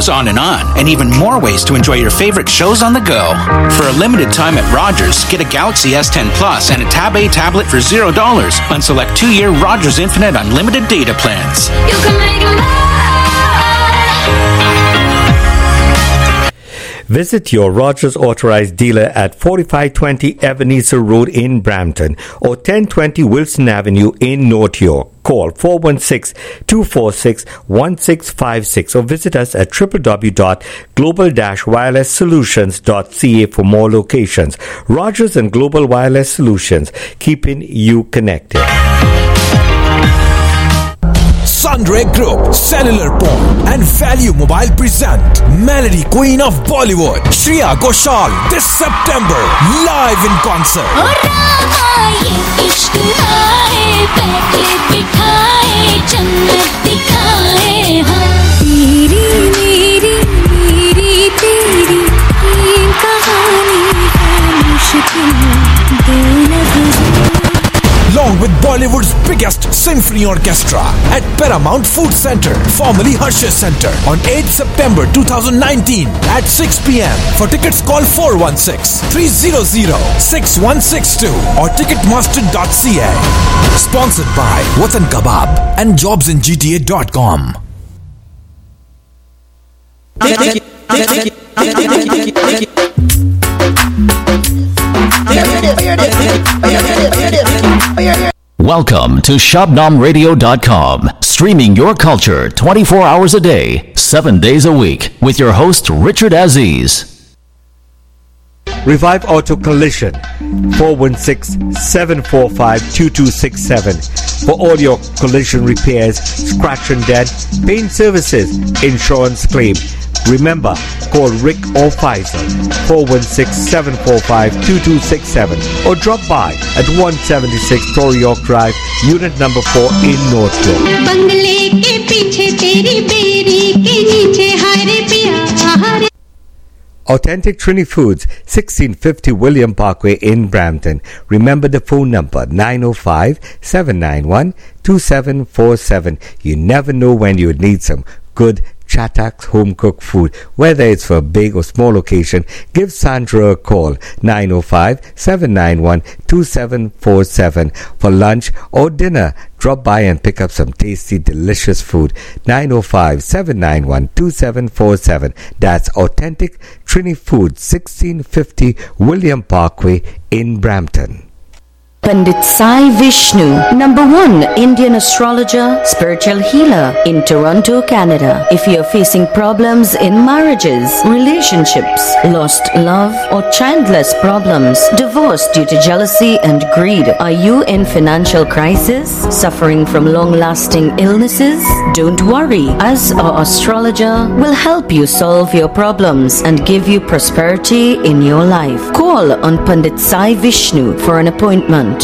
goes on, and even more ways to enjoy your favorite shows on the go. For a limited time at Rogers, get a Galaxy S10 Plus and a Tab A tablet for $0 on select 2-year Rogers Infinite Unlimited data plans. You can make it Visit your Rogers authorized dealer at 4520 Ebenezer Road in Brampton or 1020 Wilson Avenue in North York. Call 416-246-1656 or visit us at www.global-wirelesssolutions.ca for more locations. Rogers and Global Wireless Solutions, keeping you connected. Sunray Group, Cellular Point and Value Mobile present Melody Queen of Bollywood, Shreya Ghoshal, this September, live in concert. Along with Bollywood's biggest symphony orchestra at Paramount Food Center, formerly Harsha Center, on 8th September 2019 at 6 p.m. For tickets, call 416-300-6162 or ticketmaster.ca. Sponsored by Watan Kebab and jobsingta.com. Welcome to ShabnamRadio.com, streaming your culture 24 hours a day, 7 days a week, with your host Richard Aziz. Revive Auto Collision, 416-745-2267 for all your collision repairs, scratch and dent, paint services, insurance claim. Remember, call Rick or Faisal, 416-745-2267 or drop by at 176 Torrey York Drive, Unit number 4 in North York. Authentic Trini Foods, 1650 William Parkway in Brampton. Remember the phone number, 905-791-2747. You never know when you would need some good Chatax home-cooked food. Whether it's for a big or small occasion, give Sandra a call, 905-791-2747. For lunch or dinner, drop by and pick up some tasty, delicious food. 905-791-2747. That's Authentic Trini Foods, 1650 William Parkway in Brampton. Pandit Sai Vishnu, #1 Indian astrologer, spiritual healer in Toronto, Canada. If you're facing problems in marriages, relationships, lost love or childless problems, divorce due to jealousy and greed, are you in financial crisis, suffering from long-lasting illnesses? Don't worry, as our astrologer will help you solve your problems and give you prosperity in your life. Call on Pandit Sai Vishnu for an appointment.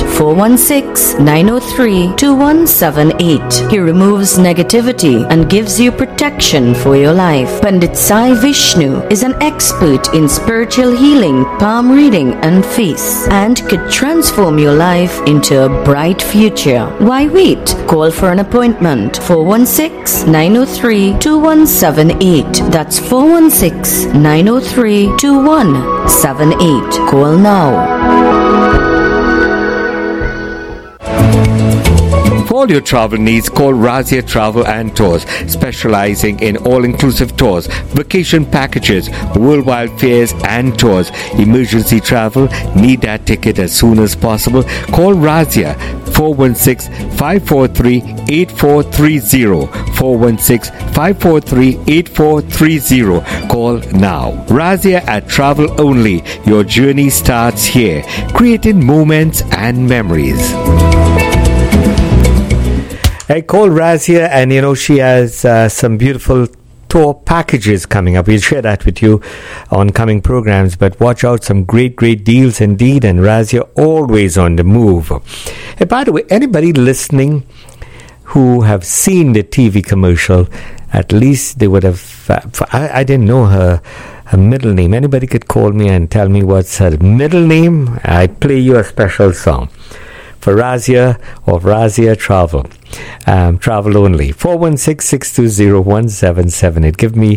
416-903-2178. He removes negativity and gives you protection for your life. Pandit Sai Vishnu is an expert in spiritual healing, palm reading and face, and could transform your life into a bright future. Why wait? Call for an appointment. 416-903-2178. That's 416-903-2178. Call now. For all your travel needs, call Razia Travel and Tours, specializing in all-inclusive tours, vacation packages, worldwide fairs and tours. Emergency travel, need that ticket as soon as possible. Call Razia, 416-543-8430, 416-543-8430. Call now. Razia at Travel Only. Your journey starts here, creating moments and memories. I called Razia, and she has some beautiful tour packages coming up. We'll share that with you on coming programs, but watch out, some great deals indeed, and Razia always on the move. Hey, by the way, anybody listening who have seen the TV commercial, at least they would have, I didn't know her middle name. Anybody could call me and tell me what's her middle name? I play you a special song for Razia of Razia Travel. Travel Only, 416-620-1778. Give me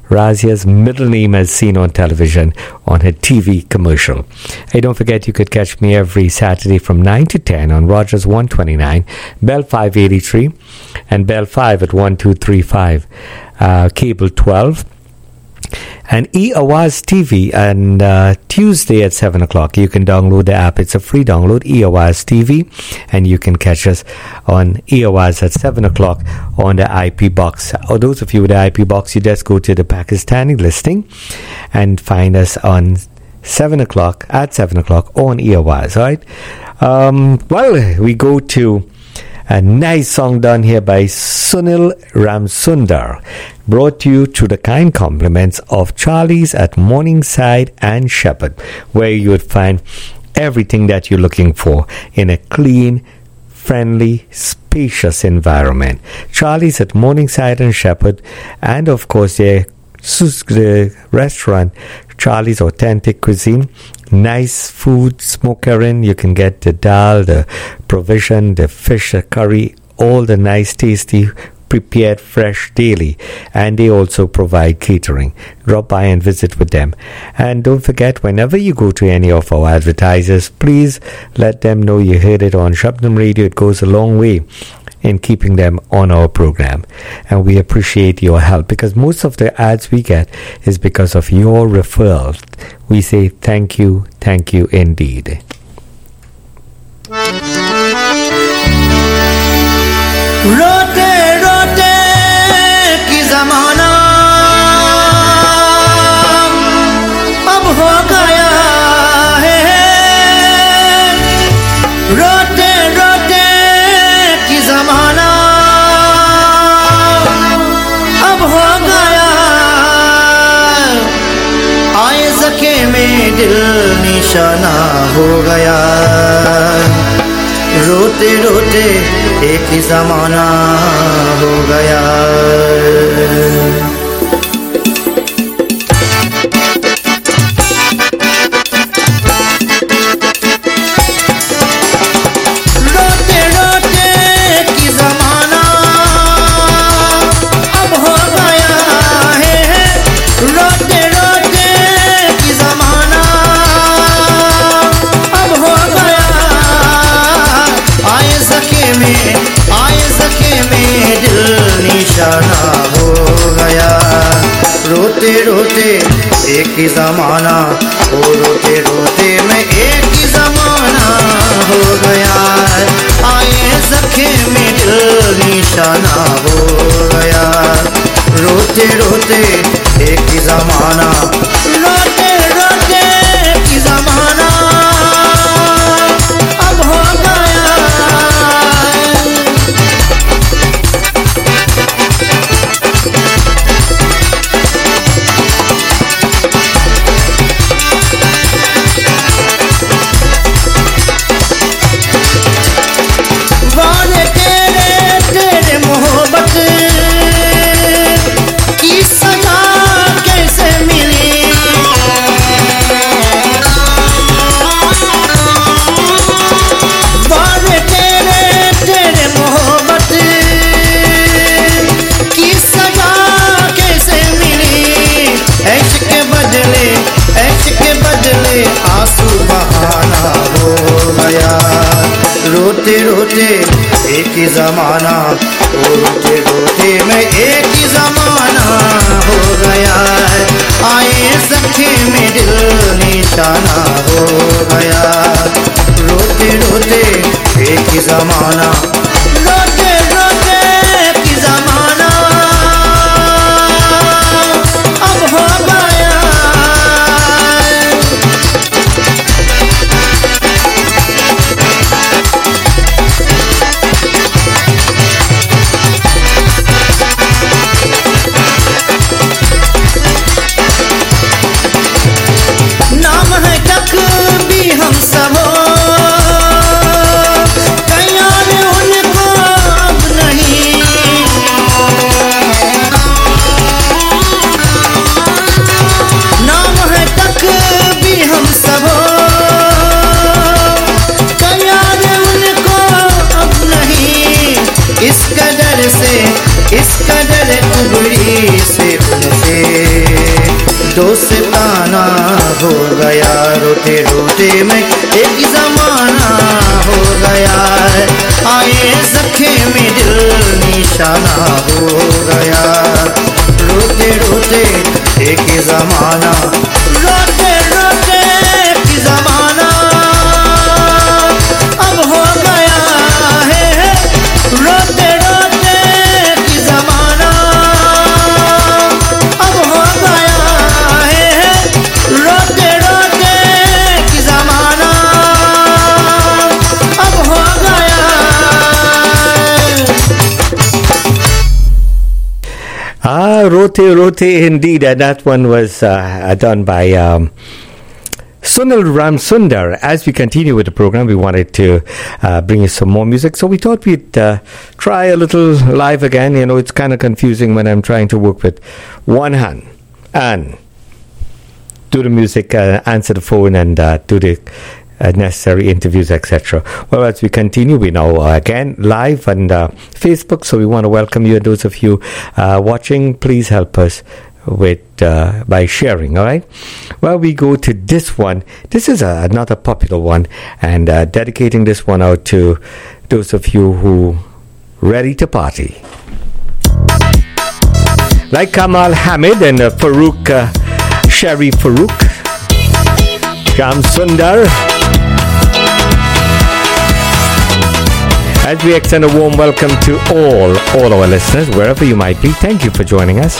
Razia's middle name as seen on television on her TV commercial. Hey, don't forget you could catch me every Saturday from 9 to 10 on Rogers 129, Bell 583, and Bell 5 at 1235, Cable 12. And E-Awaz TV and Tuesday at 7 o'clock. You can download the app. It's a free download, E-Awaz TV, and you can catch us on E-Awaz at 7 o'clock on the IP box. Or those of you with the IP box, you just go to the Pakistani listing and find us on 7 o'clock, at 7 o'clock on E-Awaz, all right? Well, we go to a nice song done here by Sunil Ramsundar, brought to you through the kind compliments of Charlie's at Morningside and Shepherd, where you would find everything that you're looking for in a clean, friendly, spacious environment. Charlie's at Morningside and Shepherd, and of course the restaurant, Charlie's Authentic Cuisine. Nice food, smokering. You can get the dal, the provision, the fish, the curry, all the nice, tasty, prepared fresh daily. And they also provide catering. Drop by and visit with them. And don't forget, whenever you go to any of our advertisers, please let them know you heard it on Shabnam Radio. It goes a long way in keeping them on our program, and we appreciate your help, because most of the ads we get is because of your referrals. We say thank you indeed. रोते रोते की ज़माना अब हो गया है, रोते रोते की ज़माना अब हो गया, आए ज़खे में दिल निशाना हो गया, रोते रोते एक ही ज़माना हो गया। रोते रोते की ज़माना अब हो गया है, रोते रोते की ज़माना अब हो गया, आए सखे में दिल निशाना हो गया, रोते रोते एक ही ज़माना, ओ रोते रोते में एक ही ज़माना हो गया, आए सखे में दिल निशाना हो गया, रोते रोते एक ही ज़माना, रोते रोते एक ही ज़माना अब हो गया। आंसू बहाना हो गया, रोते रोते एक ही ज़माना, रोते रोते में एक ही ज़माना हो गया, आए सखे में दिल निशाना हो गया, रोते रोते एक ही ज़माना, रोते रोते एक ही ज़माना अब हो गया। नाम है तक भी हम सब हो, कयार उन दोस्ताना हो गया, रोते रोते में एक ज़माना हो गया, आए सखे में दिल निशाना हो गया, रोते रोते एक ज़माना, रोते रोते एक ज़माना अब हो गया है, रोते रोते एक ज़माना अब हो गया है, रोते रोते एक ज़माना अब हो गया है। Rote Rote indeed, and that one was done by Sunil Ramsundar. As we continue with the program, we wanted to bring you some more music, so we thought we'd try a little live again. You know, it's kind of confusing when I'm trying to work with one hand and do the music, answer the phone, and do the necessary interviews, etc. Well, as we continue, we now again live on Facebook, so we want to welcome you, and those of you watching, please help us with by sharing. All right, well, we go to this one. This is another popular one, and dedicating this one out to those of you who ready to party, like Kamal Hamid and Farouk Sherry Farouk, Sham Sundar. As we extend a warm welcome to all our listeners, wherever you might be, thank you for joining us.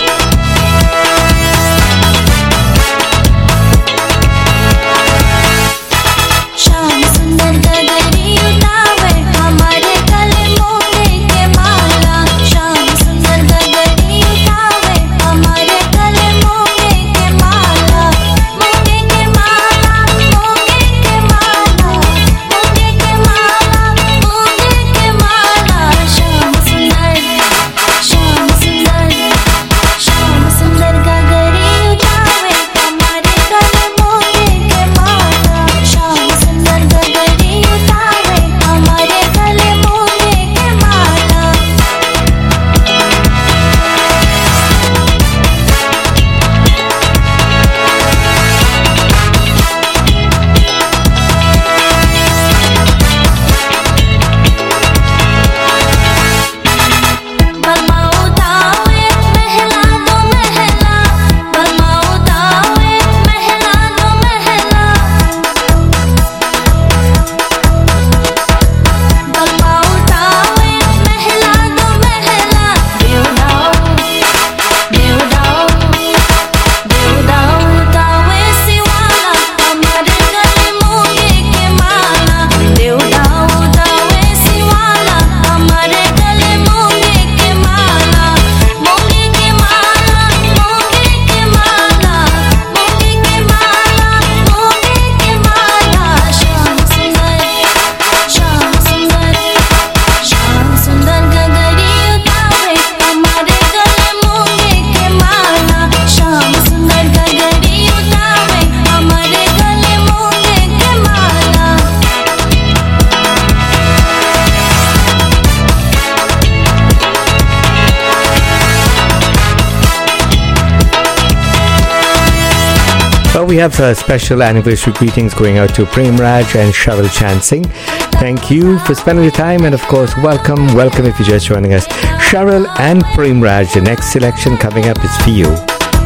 We have special anniversary greetings going out to Prem Raj and Cheryl Chansing. Thank you for spending your time, and of course, welcome if you're just joining us. Cheryl and Prem Raj, the next selection coming up is for you.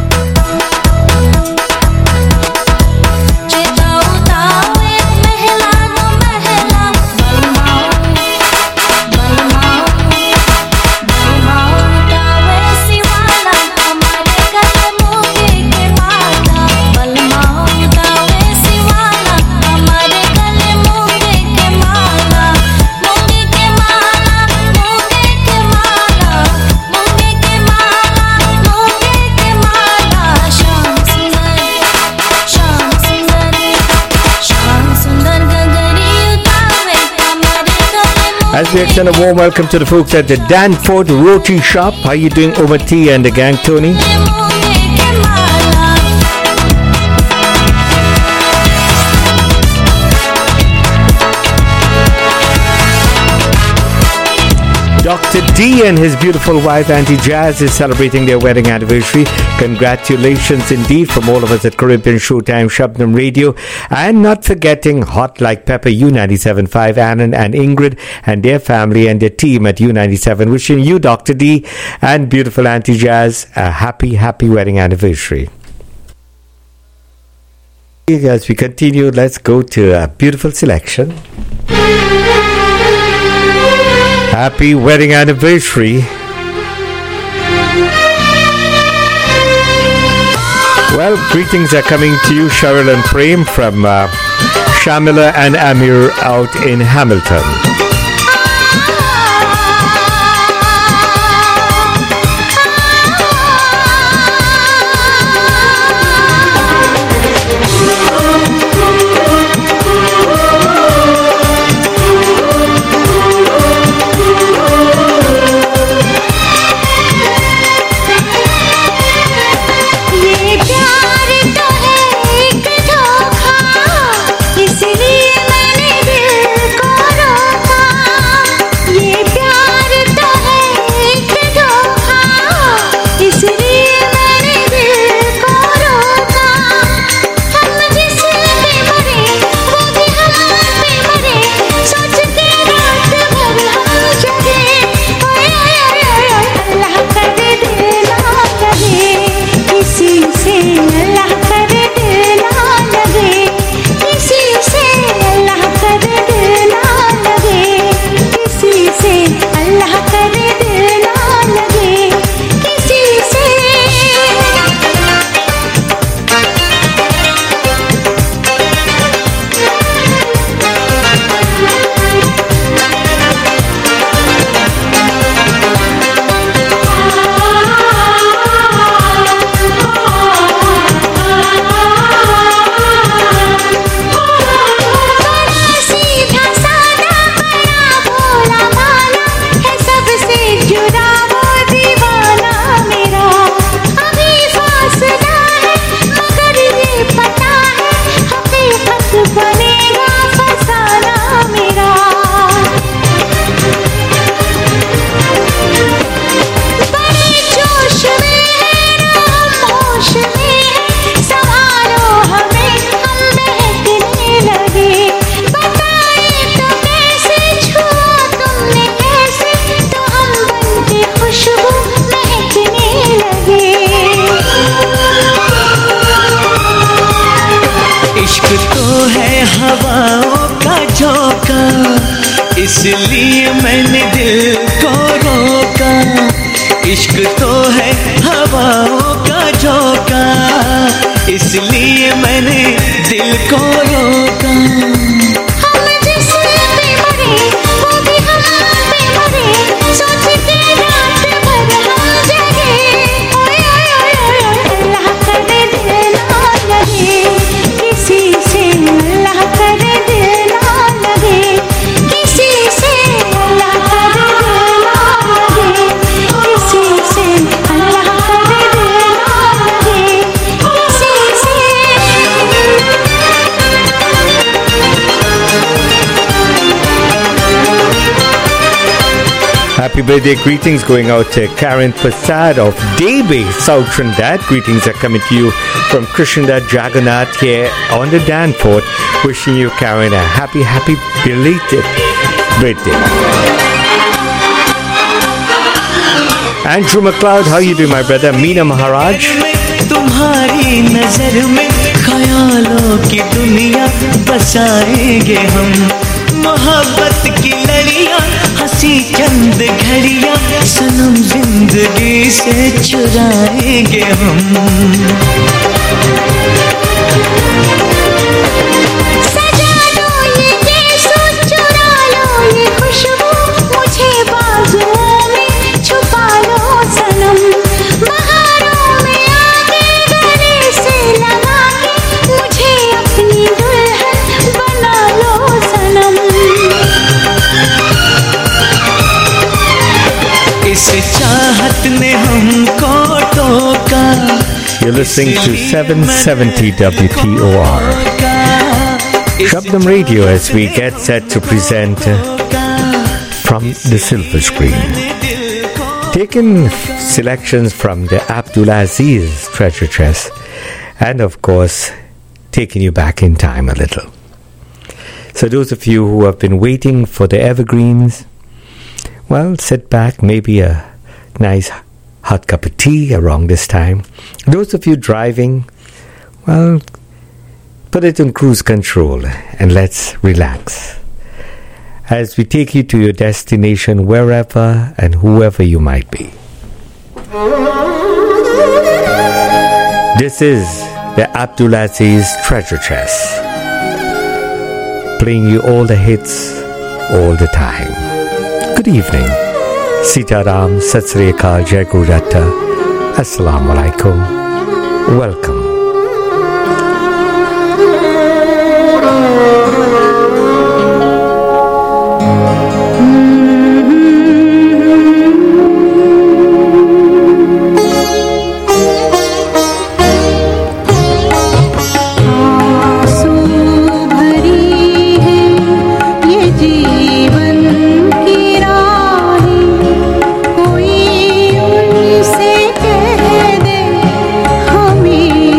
As we extend a warm welcome to the folks at the Danforth Roti Shop. How you doing, Omati and the gang, Tony? Dr. D and his beautiful wife Auntie Jazz is celebrating their wedding anniversary. Congratulations indeed from all of us at Caribbean Showtime Shabnam Radio. And not forgetting Hot Like Pepper, U97.5, Annan and Ingrid and their family and their team at U97. Wishing you, Dr. D, and beautiful Auntie Jazz, a happy, happy wedding anniversary. As we continue, let's go to a beautiful selection. Happy wedding anniversary. Well, greetings are coming to you, Cheryl and Prem, from Shamila and Amir out in Hamilton. इसलिए मैंने दिल को रोका, इश्क तो है हवाओं का झोंका, इसलिए मैंने दिल को रोका। Happy birthday greetings going out to Karen Prasad of Debe, South Trinidad. Greetings are coming to you from Krishnada Jagannath here on the Danforth. Wishing you, Karen, a happy, happy belated birthday. Andrew McLeod, how you doing, my brother? Meena Maharaj. तुम्हारी नजर में ख्यालों की दुनिया बसाएंगे हम, मोहब्बत की लड़ियां हंसी चंद घड़ियां सनम जिंदगी से चुराएंगे हम। सजा लो ये गीत, चुरा लो ये खुशबू, मुझे बाजुओं में छुपा लो सनम, बहारों में आगे गले से लगा के मुझे अपनी दुल्हन बना लो सनम। इस चाहत ने हमको टोका। You're listening to 770 WTOR Shabnam Radio as we get set to present from the silver screen. taken selections from the Abdulaziz treasure chest, and of course, taking you back in time a little. So those of you who have been waiting for the evergreens, well, sit back, maybe a nice hot cup of tea around this time. Those of you driving, well, put it on cruise control and let's relax as we take you to your destination, wherever and whoever you might be. This is the Abdulaziz Treasure Chest, playing you all the hits all the time. Good evening. Sitaram, Sat Sri Akal, Jai Guru Datta. Assalamu alaikum. Welcome. कोई उनसे कह दे हमें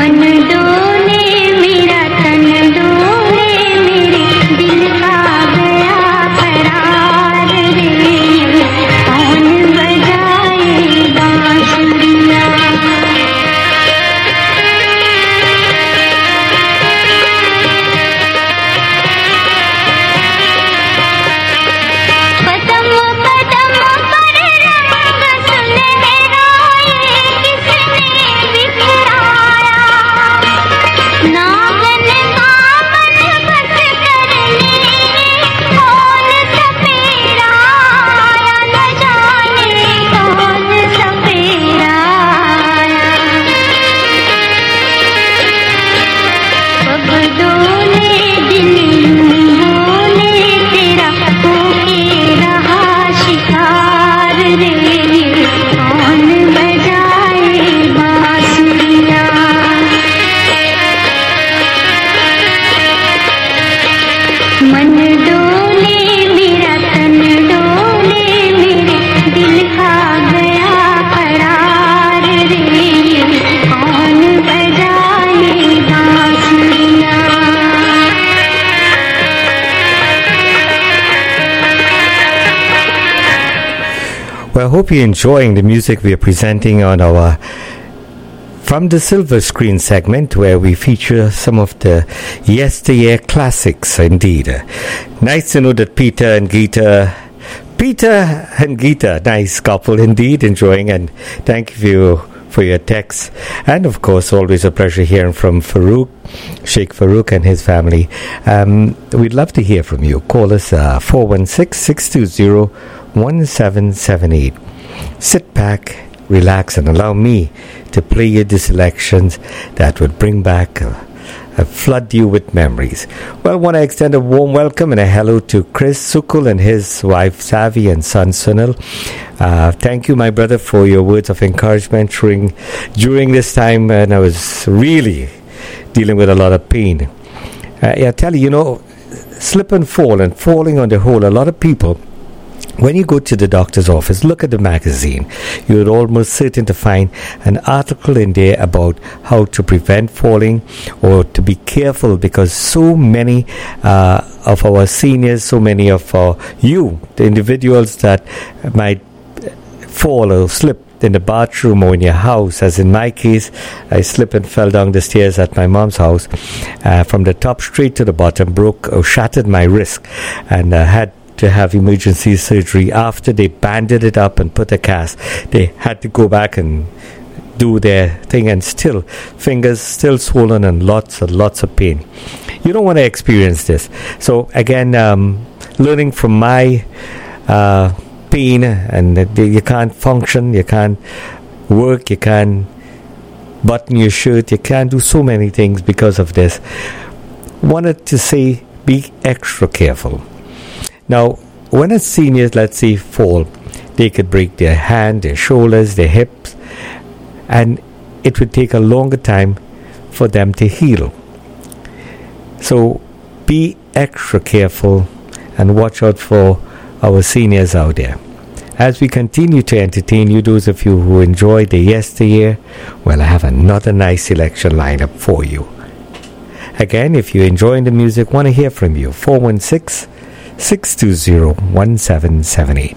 Well, I hope you're enjoying the music we are presenting on our From the Silver Screen segment, where we feature some of the yesteryear classics indeed. Nice to know that Peter and Geeta, nice couple indeed, enjoying, and thank you for your texts. And of course, always a pleasure hearing from Sheikh Farouk and his family. We'd love to hear from you. Call us 416-620-1778. Sit back, relax, and allow me to play you the selections that would bring back flood you with memories. Well, I want to extend a warm welcome and a hello to Chris Sukul and his wife Savi and son Sunil. Thank you, my brother, for your words of encouragement during this time when I was really dealing with a lot of pain. I tell you, slip and fall, and falling on the whole, a lot of people, when you go to the doctor's office, look at the magazine, you're almost certain to find an article in there about how to prevent falling or to be careful, because so many of our seniors, so many of the individuals that might fall or slip in the bathroom or in your house, as in my case, I slipped and fell down the stairs at my mom's house from the top straight to the bottom, broke or shattered my wrist, and had to have emergency surgery. After they banded it up and put a cast, they had to go back and do their thing, and still fingers still swollen and lots of pain. You don't want to experience this. So again, learning from my pain, and you can't function, you can't work, you can't button your shirt, you can't do so many things because of this. Wanted to say, be extra careful. Now, when a senior, let's say, fall, they could break their hand, their shoulders, their hips, and it would take a longer time for them to heal. So be extra careful and watch out for our seniors out there. As we continue to entertain you, those of you who enjoyed the yesteryear, well, I have another nice selection lineup for you. Again, if you're enjoying the music, want to hear from you, 416-620-1778.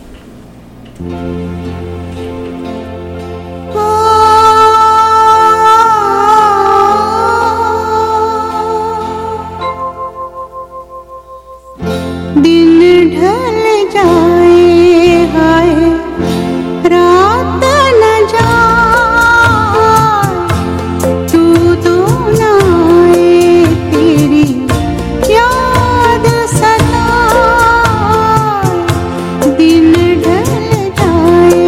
दिन ढल जाए हाय रात न जाए तू तो न आए तेरी याद सताए दिन ढल जाए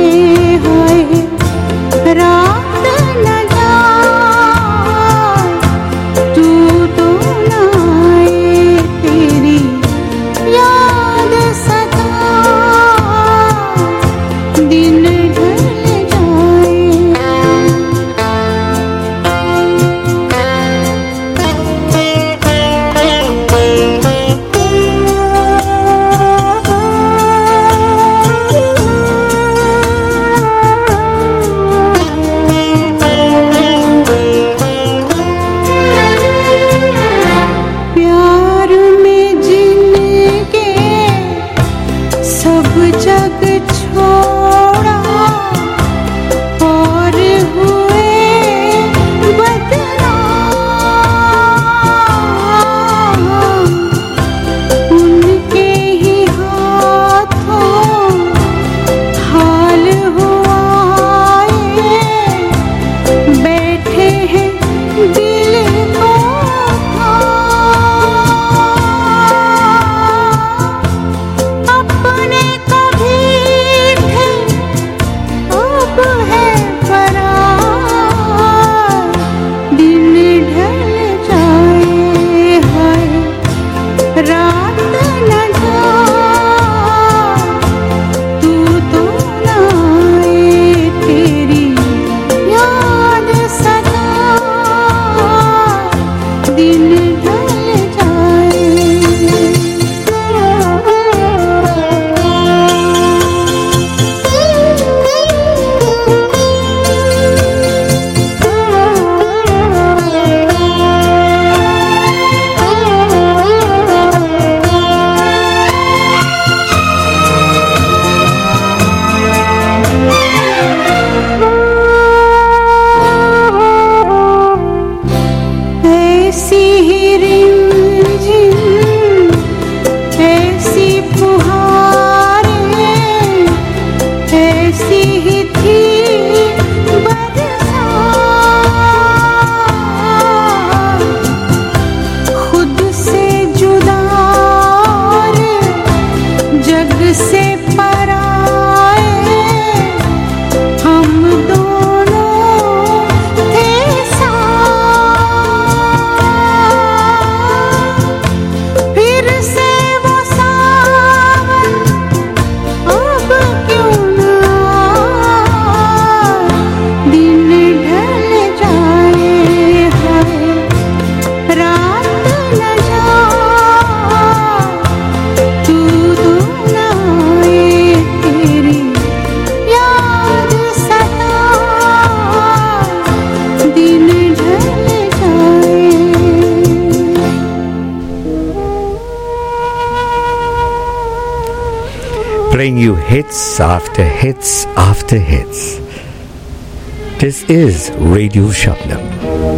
hits after hits after hits. This is Radio Shabnam.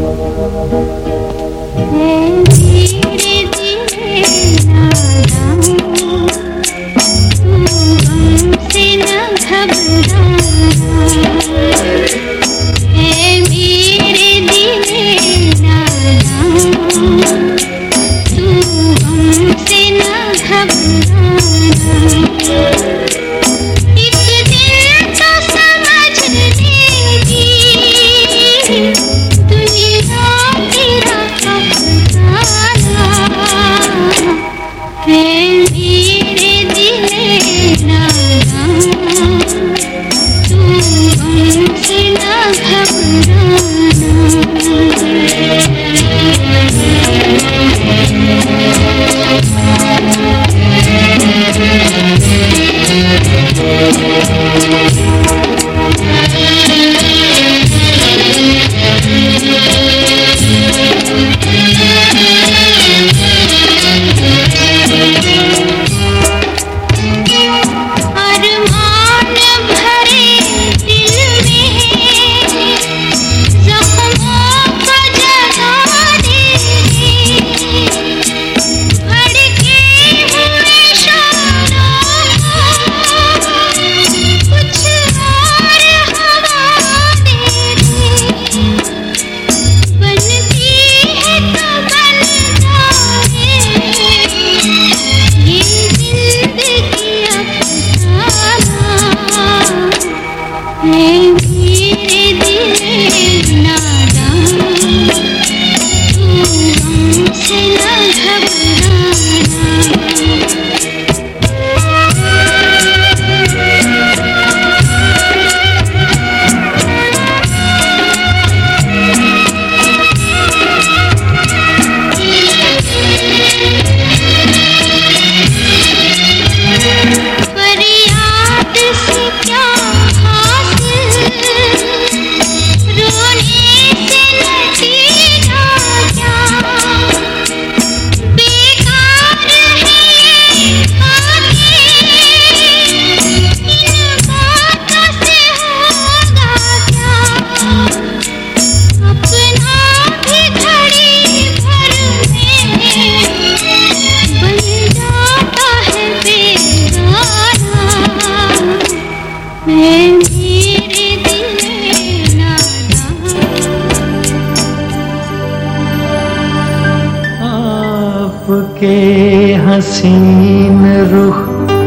हसीन रुख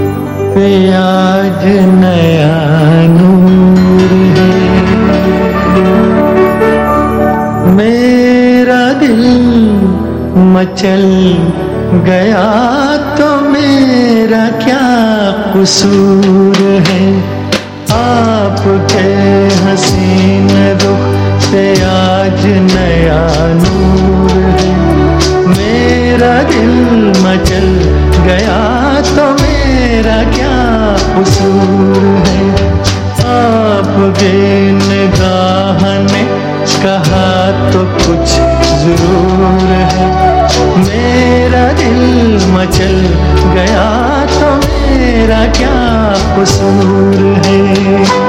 पे आज नया नूर है। मेरा दिल मचल गया तो मेरा क्या कसूर है। आपके हसीन रुख पे आज नया नूर है। मेरा दिल मचल गया तो मेरा क्या कसूर है। आपके निगाह ने कहा तो कुछ जरूर है। मेरा दिल मचल गया तो मेरा क्या कसूर है।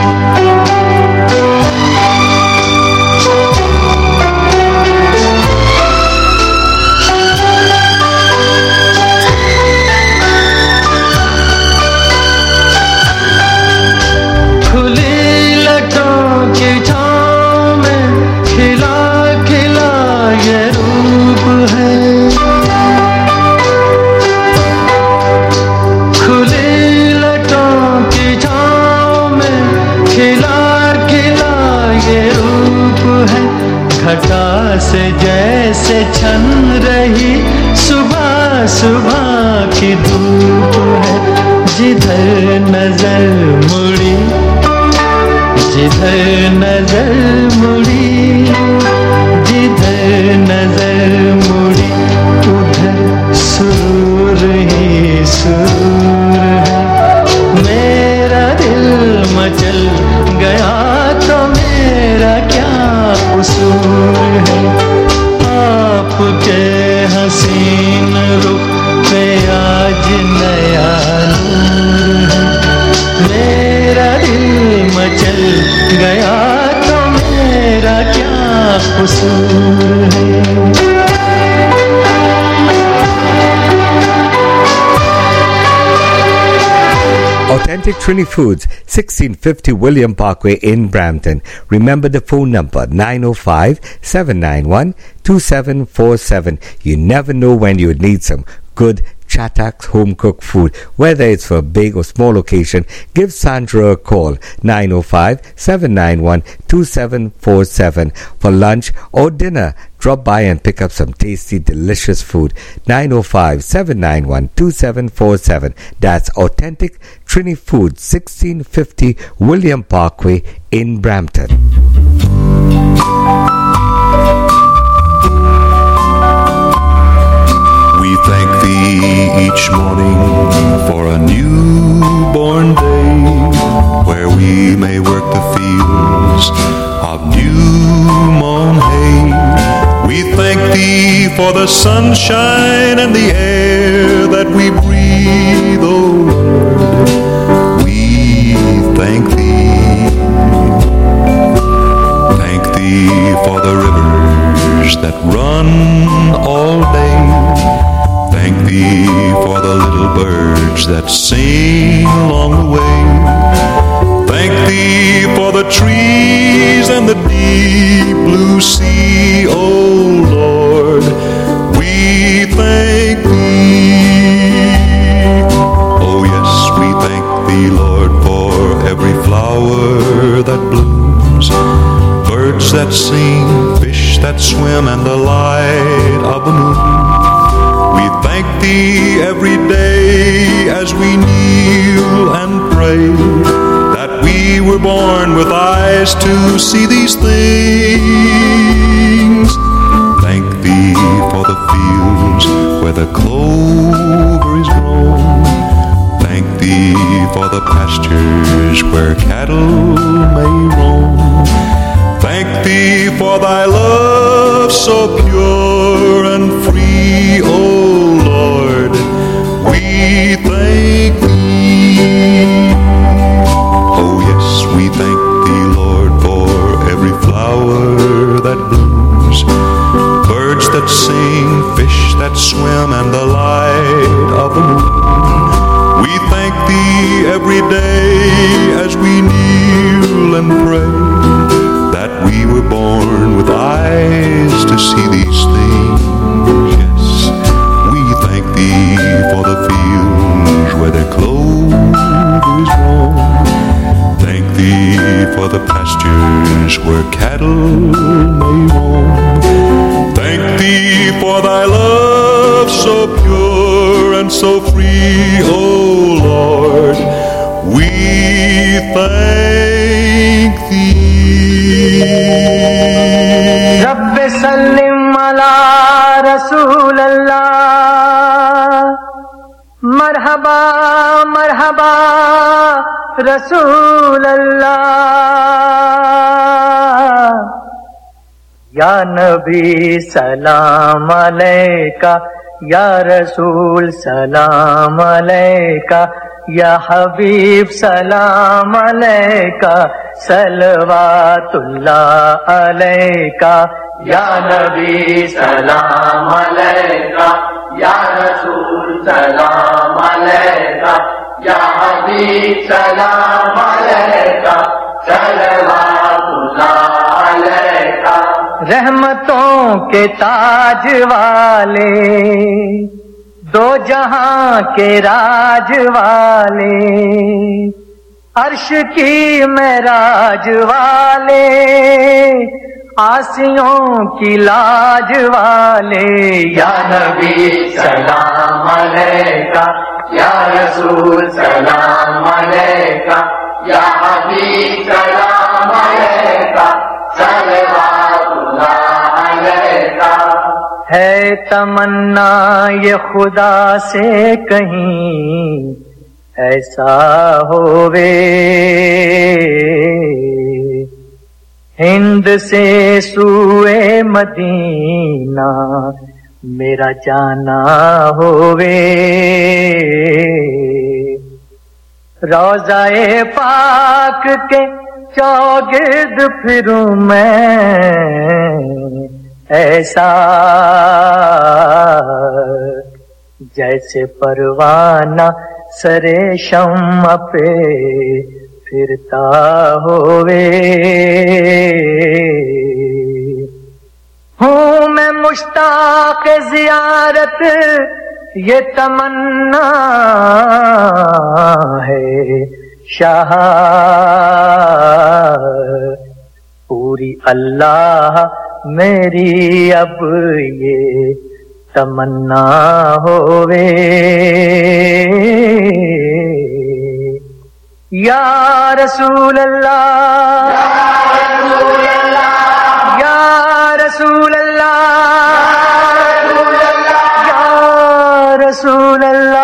घटा से जैसे छन रही सुबह सुबह की धूप है। जिधर नजर मुड़ी जिधर नजर मुड़ी जिधर नजर मुड़ी उधर सुरूर ही सुरूर है। मेरा दिल मचल गया तो मेरा क्या कसूर है। आपके हसीन रुख पे आज नया नूर है। कसूर है। Authentic Trini Foods, 1650 William Parkway in Brampton. Remember the phone number 905-791-2747. You never know when you would need some good Chataks home cooked food. Whether it's for a big or small occasion, give Sandra a call 905-791-2747. For lunch or dinner, drop by and pick up some tasty, delicious food. 905-791-2747. That's Authentic Trini Food, 1650 William Parkway in Brampton. We thank Thee each morning for a newborn day, where we may work the fields of new mown hay. We thank Thee for the sunshine and the air that we breathe, O Lord. We thank Thee. Thank Thee for the rivers that run all day. Thank Thee for the little birds that sing along the way. Thank Thee for the trees and the deep blue sea, O Lord. We thank Thee. Oh yes, we thank Thee, Lord, for every flower that blooms, birds that sing, fish that swim, and the light of the moon. We thank Thee every day as we kneel and pray, that we were born with eyes to see these things. Thank Thee for the fields where the clover is grown. Thank Thee for the pastures where cattle may roam. Thank Thee for Thy love so pure and free, O Lord. We thank Thee. Oh yes, we thank Thee, Lord, for every flower that blooms, birds that sing, fish that swim, and the light of the moon. We thank Thee every day as we kneel and pray, that we were born with eyes to see these things. Yes, we thank Thee for the fields where the clover is grown. Thank Thee for the pastures where cattle may roam. Thank Thee for Thy love so pure and so free, O Lord. We thank Thee. Rabbi sallim ala Rasul Allah. Marhaba, marhaba Rasul Allah. Ya Nabi salam alayka, Ya Rasul salam alayka, Ya Habib salam alayka, salawatullah alayka. Ya Nabi salam alayka, Ya Rasul salam alayka, Ya Habib salam alayka, salawatullah alayka. रहमतों के ताज वाले, दो जहां के राज वाले, अर्श की महराज वाले, आसियों की लाज वाले. या नबी सलाम अलैका, या रसूल सलाम अलैका, या हबीब सलाम अलैका, सल्लल्लाहु अलैका. है तमन्ना ये खुदा से कहीं ऐसा होवे, हिंद से सूए मदीना मेरा जाना होवे. रोज़ाए पाक के चौगिर्द फिरूं मैं, ऐसा जैसे परवाना सरे शम्मा पे फिरता होवे। हूँ मैं मुश्ताक ज़ियारत ये तमन्ना है शाह पूरी अल्लाह मेरी अब ये तमन्ना होवे। या रसूल अल्लाह या रसूल अल्लाह या रसूल अल्लाह।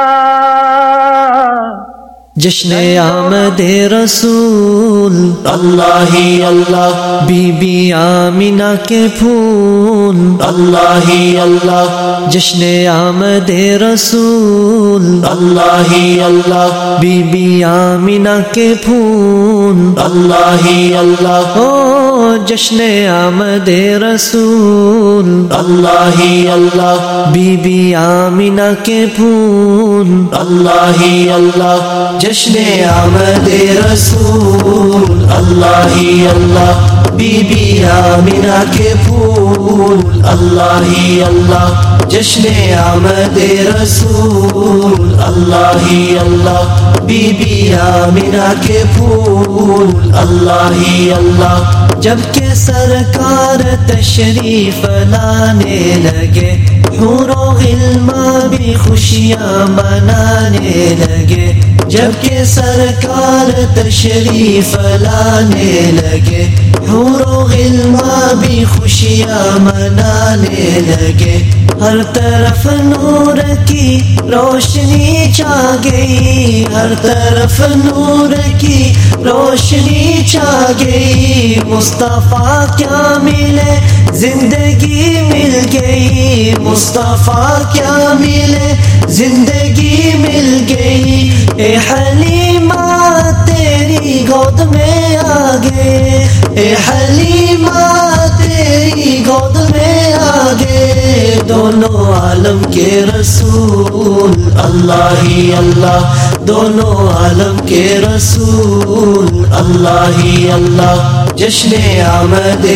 जश्न आमदे रसूल अल्लाह ही अल्लाह, बीबी आमिना के फूल अल्लाह ही अल्लाह। जश्न आमदे रसूल अल्लाह ही अल्लाह, बीबी आमिना के फूल अल्लाह ही अल्लाह। ओ जश्न आमदे रसूल अल्लाह ही अल्लाह, बीबी आमिना के फूल अल्लाह ही अल्लाह। जश्न आमदे रसूल अल्लाह ही अल्लाह, बीबी आमिना के फूल अल्लाह ही अल्लाह। जश्न आमदे रसूल अल्लाह ही अल्लाह, बीबी आमिना के फूल अल्लाह ही अल्लाह। जबकि सरकार तशरीफ लाने लगे, हूरो गिल्मा भी खुशियाँ मनाने लगे। जबकि सरकार तशरीफ लाने लगे, हूरो गिल्मा भी खुशियाँ मनाने लगे। हर तरफ नूर की रोशनी छा गई, हर तरफ नूर की रोशनी छा गई। मुस्तफा क्या मिले जिंदगी मिल गई, मुस्तफा क्या मिले जिंदगी मिल गई। ए हलीमा तेरी गोद में आ गए, ए हलीमा तेरी गोद में आ गए। दोनों आलम के रसूल अल्लाह ही अल्लाह, दोनों आलम के रसूल अल्लाह ही अल्लाह। जश्न आमदे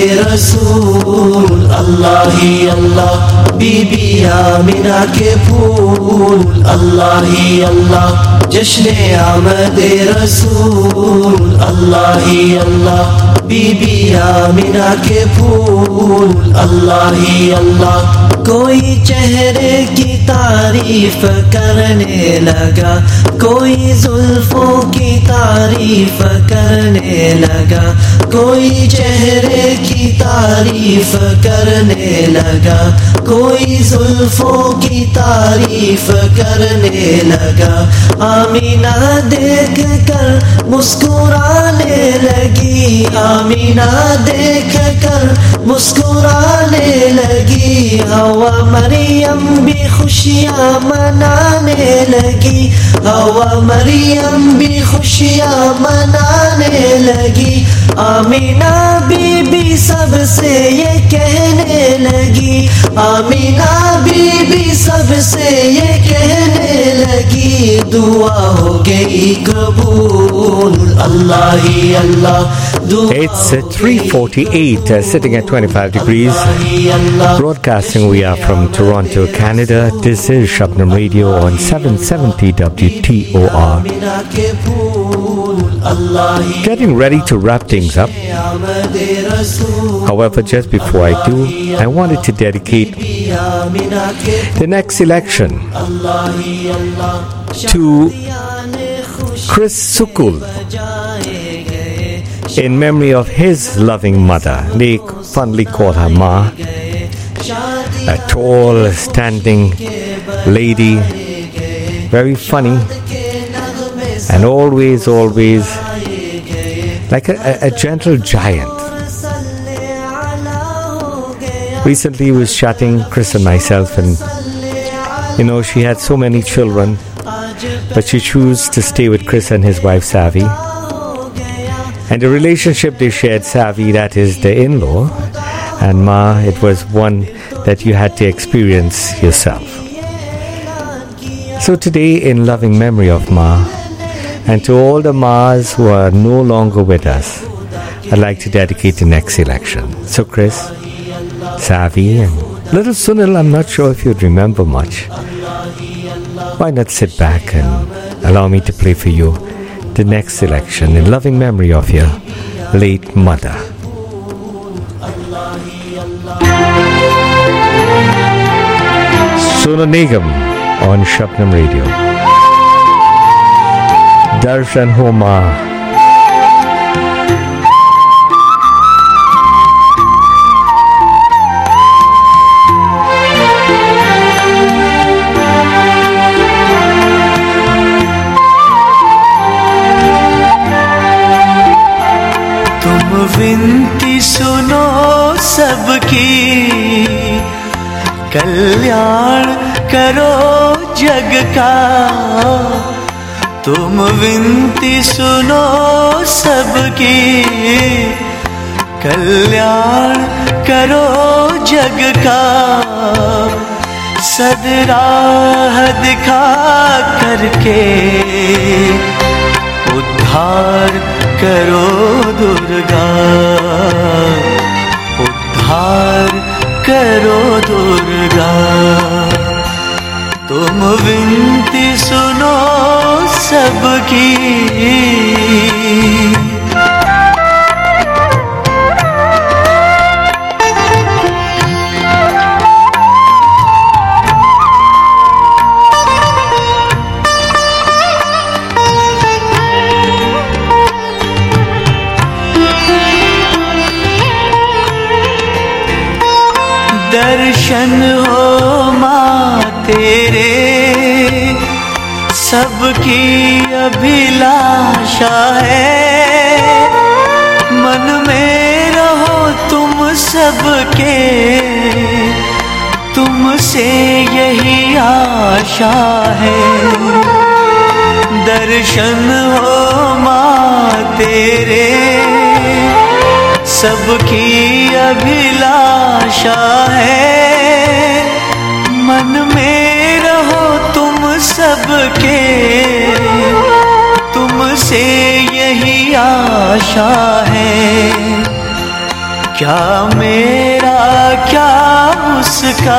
रसूल अल्लाह ही अल्लाह, बीबी आमिना के फूल अल्लाह ही अल्लाह। जश्न आमदे रसूल अल्लाह ही अल्लाह, बीबी आमिना के फूल अल्लाह ही अल्लाह। कोई चेहरे की तारीफ करने लगा, कोई जुल्फों की तारीफ करने लगा, कोई चेहरे की तारीफ करने लगा, कोई जुल्फों की तारीफ करने लगा। आमीना देख कर मुस्कुराने लगी, आमीना देख कर मुस्कुराने लगी। हवा मरियम भी खुशियाँ मनाने लगी, हवा मरियम भी खुशियाँ मनाने लगी। आमीना बीबी सबसे ये कहने लगी, आमीना बीबी सबसे ये कहने लगी। दुआ हो गई कबूल अल्लाह ही अल्लाह। It's 3:48, sitting at 25 degrees. Broadcasting, we are from Toronto, Canada. This is Shabnam Radio on 770 WTOR. Getting ready to wrap things up. However, just before I do, I wanted to dedicate the next election to Chris Sukul, in memory of his loving mother. They fondly call her Ma, a tall, standing lady, very funny, and always like a gentle giant. Recently, we was chatting, Chris and myself, and she had so many children, but she chose to stay with Chris and his wife Savi. And the relationship they shared, Savi, that is the in-law, And Ma, it was one that you had to experience yourself. So today, in loving memory of Ma, and to all the Ma's who are no longer with us, I'd like to dedicate the next selection. So Chris, Savi, and little Sunil, I'm not sure if you'd remember much. Why not sit back and allow me to play for you the next selection in loving memory of your late mother. Sonu Nigam on Shabnam Radio. Darshan Ho Ma. विनती सुनो सबकी, कल्याण करो जग का। तुम विनती सुनो सबकी, कल्याण करो जग का। सदराह दिखा करके उद्धार करो दुर्गा, उद्धार करो दुर्गा। तुम विनती सुनो सबकी। दर्शन हो माँ तेरे, सबकी अभिलाषा है। मन में रहो तुम सबके, तुमसे यही आशा है। दर्शन हो माँ तेरे, सबकी अभिलाषा है। मन में रहो तुम सबके, तुमसे यही आशा है। क्या मेरा क्या उसका,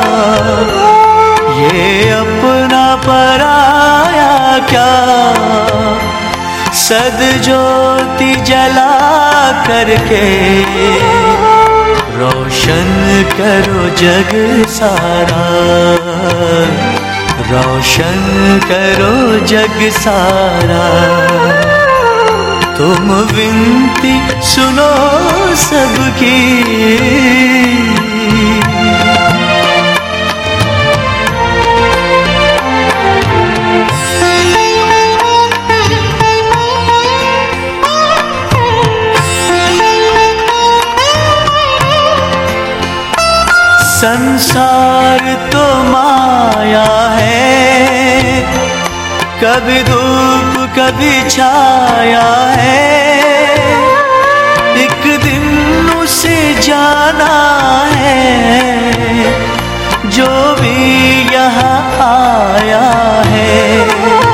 ये अपना पराया क्या। सद्ज्योति जला करके रोशन करो जग सारा, रोशन करो जग सारा। तुम विनती सुनो सबकी। संसार तो माया है, कभी धूप कभी छाया है। एक दिन उसे जाना है, जो भी यहाँ आया है।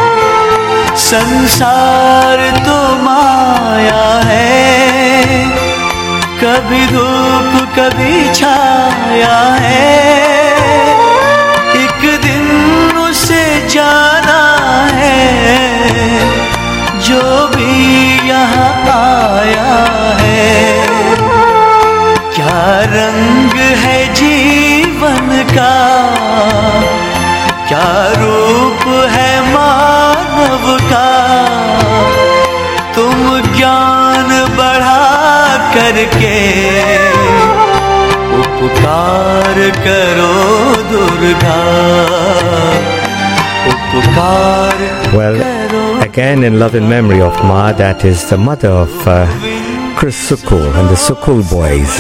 संसार तो माया है, कभी धूप कभी छाया है। एक दिन उसे जाना है, जो भी यहाँ आया है। क्या रंग है जीवन का, क्या रूप है मानव का। तुम ज्ञान बढ़ा करके उपकार करो दुर्गा, उपकार करो। Again in love and memory of Ma, that is the mother of Chris Sukul and the Sukul boys.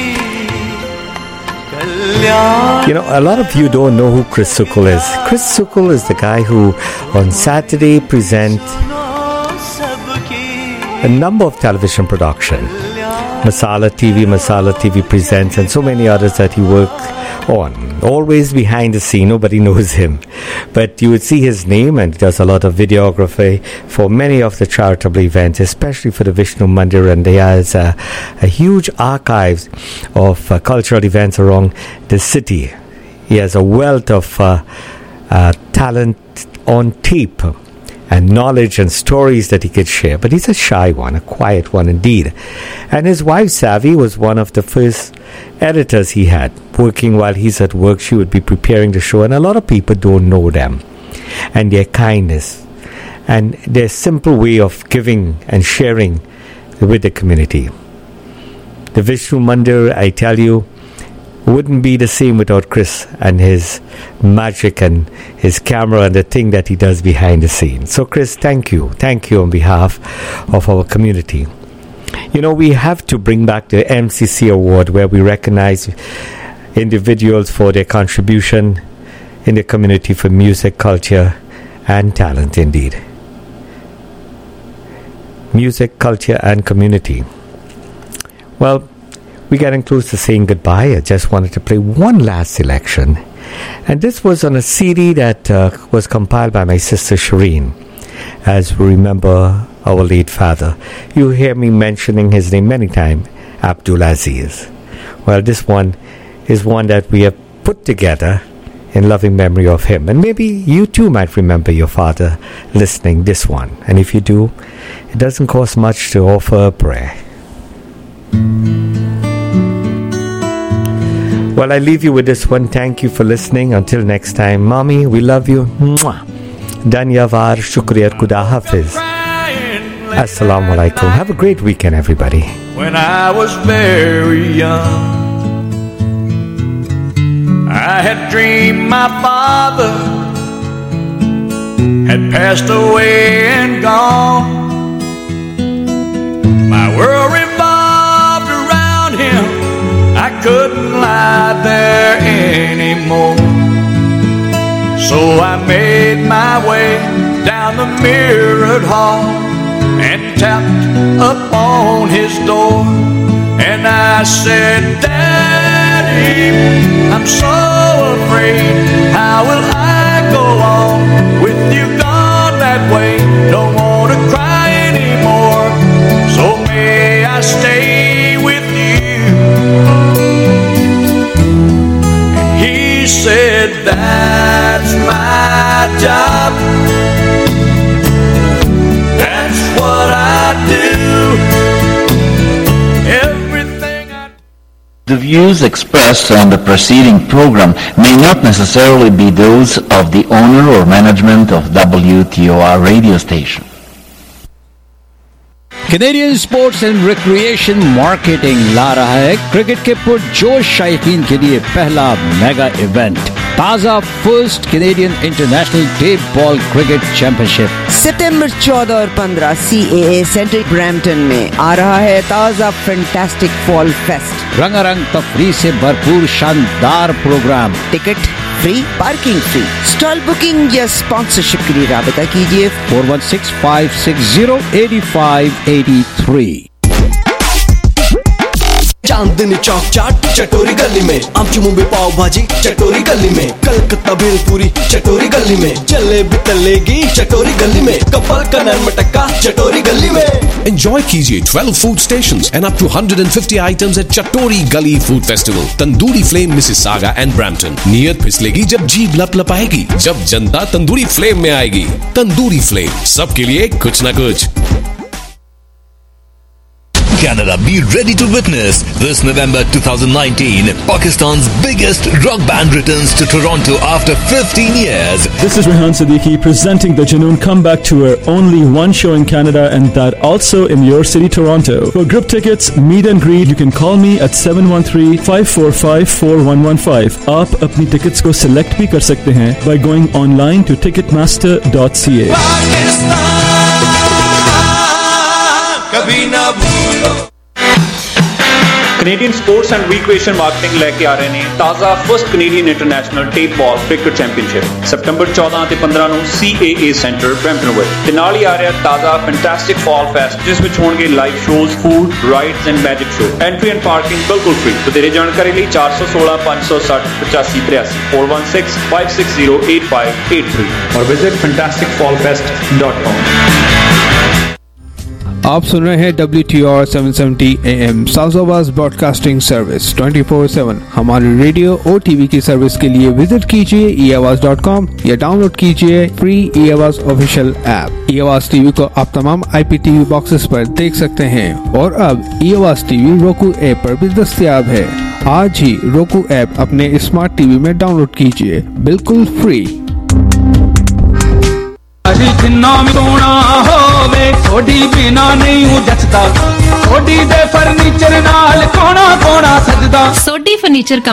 You know, a lot of you don't know who Chris Sukul is. Chris Sukul is the guy who on Saturday presents a number of television production. Masala TV Presents, and so many others that he worked on. Always behind the scene, nobody knows him. But you would see his name, and he does a lot of videography for many of the charitable events, especially for the Vishnu Mandir, and he has a huge archives of cultural events around the city. He has a wealth of talent on tape and knowledge and stories that he could share. But he's a shy one, a quiet one indeed. And his wife, Savvy, was one of the first editors he had. Working while he's at work, she would be preparing the show, and a lot of people don't know them and their kindness and their simple way of giving and sharing with the community. The Vishnu Mandir, I tell you, wouldn't be the same without Chris and his magic and his camera and the thing that he does behind the scenes. So Chris, thank you on behalf of our community. You know, we have to bring back the MCC Award, where we recognize individuals for their contribution in the community for music, culture and talent indeed. Music, culture and community. Well, we're getting close to saying goodbye. I just wanted to play one last selection. And this was on a CD that was compiled by my sister Shireen, as we remember our late father. You hear me mentioning his name many times, Abdul Aziz. Well, this one is one that we have put together in loving memory of him. And maybe you too might remember your father listening this one. And if you do, it doesn't cost much to offer a prayer. Well, I leave you with this one. Thank you for listening. Until next time, Mommy, we love you. Mwah. Dhanyavad, Shukriya, Khuda Hafiz. Assalamu alaikum. Have a great weekend, everybody. When I was very young, I had dreamed my father had passed away and gone. My world revolved around him. I couldn't lie there anymore. So I made my way down the mirrored hall and tapped upon his door. And I said, Daddy, I'm so afraid. How will I go on with you gone that way? Don't want to cry anymore. So may I stay with you? He said, that's my job. That's what I do. Everything I... The views expressed on the preceding program may not necessarily be those of the owner or management of WTOR radio station. Canadian sports and recreation marketing ला रहा है cricket के पुरजोश शायकीन के लिए पहला mega event, ताजा first Canadian international tape ball cricket championship सितंबर 14 और 15 CAA सेंटर ब्रैम्पटन में आ रहा है ताजा फैंटास्टिक फॉल फेस्ट। रंगारंग तफरीह से भरपूर शानदार program, ticket free, parking free. Stall booking या स्पॉन्सरशिप के लिए राबता कीजिए 4165608583। चांदनी चौक चाट चटोरी गली में, आमची मुंबई पाव भाजी चटोरी गली में, कलकत्ता भेलपूरी चटोरी गली में, जलेबी तलेगी चटोरी गली में, कपल का नरम टक्का चटोरी गली में। Enjoy कीजिए 12 food stations and up to 150 items at Chatori Gully Food Festival, Tandoori Flame, Mississauga and Brampton। नियत फिसलेगी जब जीभ लपलपाएगी, जब जनता तंदूरी फ्लेम में आएगी। तंदूरी फ्लेम, सबके लिए कुछ न कुछ। Canada, be ready to witness this November 2019. Pakistan's biggest rock band returns to Toronto after 15 years. This is Rehan Siddiqui presenting the Junoon Comeback Tour. Only one show in Canada, and that also in your city, Toronto. For group tickets, meet and greet, you can call me at 713-545-4115. आप अपनी tickets को select भी कर सकते हैं by going online to ticketmaster.ca. कभी ना भूलो। Canadian sports and recreation marketing ਲੈ ਕੇ ਆ ਰਹੇ ਨੇ ਤਾਜ਼ਾ first Canadian international tape ball cricket championship ਸਤੰਬਰ 14 ਤੇ 15 ਨੂੰ CAA ਸੈਂਟਰ ਬਰੈਂਪਟਨ ਵਿੱਚ ਤੇ ਨਾਲ ਹੀ ਆ ਰਿਹਾ ਤਾਜ਼ਾ ਫੈਂਟੈਸਟਿਕ ਫਾਲ ਫੈਸਟ ਜਿਸ ਵਿੱਚ ਹੋਣਗੇ live shows food rides and magic show entry and parking ਬਿਲਕੁਲ ਫ੍ਰੀ ਵਧੇਰੇ ਜਾਣਕਾਰੀ ਲਈ 416 560 8583 416 560 8583 और विजिट fantasticfallfest.com। आप सुन रहे हैं WTR 770 AM south broadcasting service 24/7। हमारी रेडियो और टीवी की सर्विस के लिए विजिट कीजिए eAwaaz.com या डाउनलोड कीजिए free eAwaaz official app. eAwaaz TV को आप तमाम IPTV बॉक्सेस पर देख सकते हैं और अब eAwaaz टीवी roku ऐप पर भी दस्तयाब है। आज ही roku ऐप अपने स्मार्ट टीवी में डाउनलोड कीजिए बिल्कुल फ्री। जिन्ना भी सोना होवे थोड़ी बिना नहीं हूँ जचदा थोड़ी दे फर्नीचर नाल कोना कोना सजदा सोडी फर्नीचर